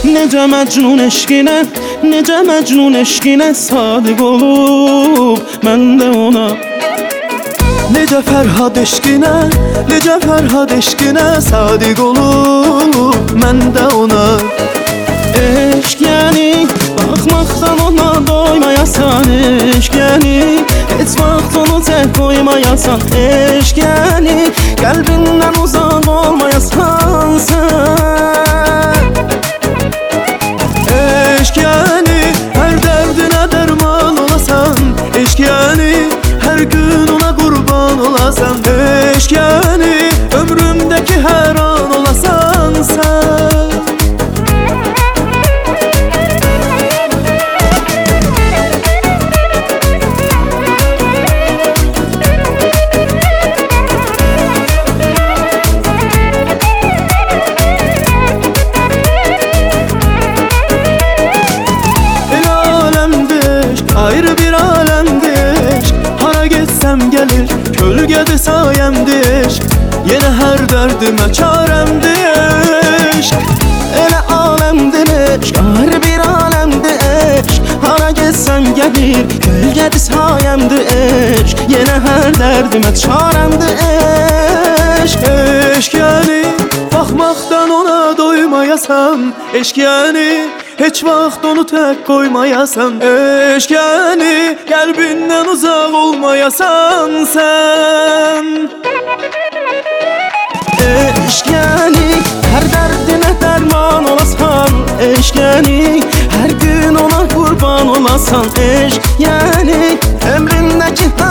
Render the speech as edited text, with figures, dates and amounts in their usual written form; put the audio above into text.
Necə məcnun eşqinə, necə məcnun eşqinə sadiq olub mən də ona. Necə Fərhad eşqinə, necə Fərhad eşqinə sadiq olub mən də ona. Eşq yəni baxmaqdan ona doymayasan, eşq yəni heç vaxt onu tək qoymayasan, eşq yəni qəlbindən uzaq olmayasan sən. Eşq yəni hər dərdinə dərman olasan, eşq yəni hər gün ona qurban olasan, eşq yəni ömrümdəki hər an olasan sən. Ayrı bir alemdir, hara getsem gelir, kölgədir sayemdir. Yenə hər dərdimə çarəmdir. Elə aləmdir eşq, ayrı bir aləmdir eşq, hara getsəm gəlir, kölgədir sayəmdir eşq, yenə hər dərdimə çarəmdir eşq. Eşq yəni baxmaqdan ona doymayasan, eşq yəni heç vaxt onu tək qoymayasan, eşq yəni qəlbindən uzaq olmayasan sən. Eşq yəni hər dərdinə dərman olasan, eşq yəni hər gün ona qurban olasan, eşq yəni ömründəki